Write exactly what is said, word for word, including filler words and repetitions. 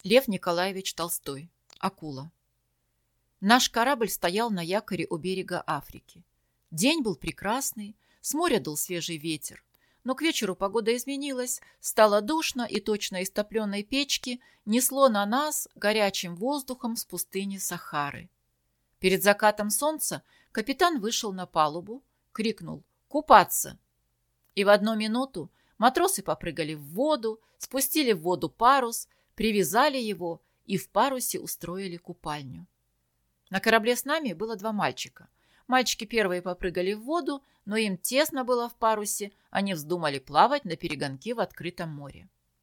Лев Николаевич Толстой. Акула. Наш корабль стоял на якоре у берега Африки. День был прекрасный, с моря дул свежий ветер. Но к вечеру погода изменилась, стало душно, и точно из топленой печки несло на нас горячим воздухом с пустыни Сахары. Перед закатом солнца капитан вышел на палубу, крикнул «Купаться!». И в одну минуту матросы попрыгали в воду, спустили в воду парус, привязали его и в парусе устроили купальню. На корабле с нами было два мальчика. Мальчики первые попрыгали в воду, но им тесно было в парусе, они вздумали плавать на перегонки в открытом море.